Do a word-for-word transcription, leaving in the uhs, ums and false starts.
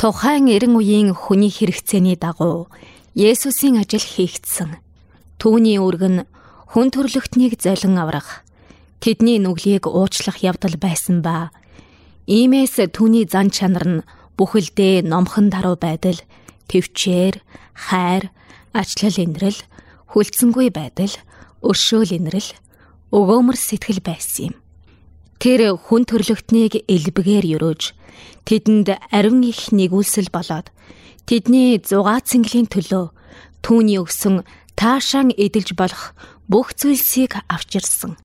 Тухайн эрен үеийн хүний хэрэгцээний дагуу Есүсийн ажил хийгдсэн. Түүний үүрэг нь хүн төрлөختнийг золин аврах, тэдний нүглийг уучлах явдал байсан ба иймээс түүний зан чанар нь бүхэлдээ номхон даруй байдал, төвчээр, хайр, ачлал инрэл, хүлцэнгүй байдал, өршөөл инрэл, өгөөмөр сэтгэл байсан юм. Тэр хүн төрлөختнийг элбэгээр өрөөж, тэдэнд ариун их нэгүүлсэл болоод, тэдний зугаа цэнгэлийн төлөө түүний өгсөн таашаан эдэлж болох бүх зүйлсийг авч ирсэн.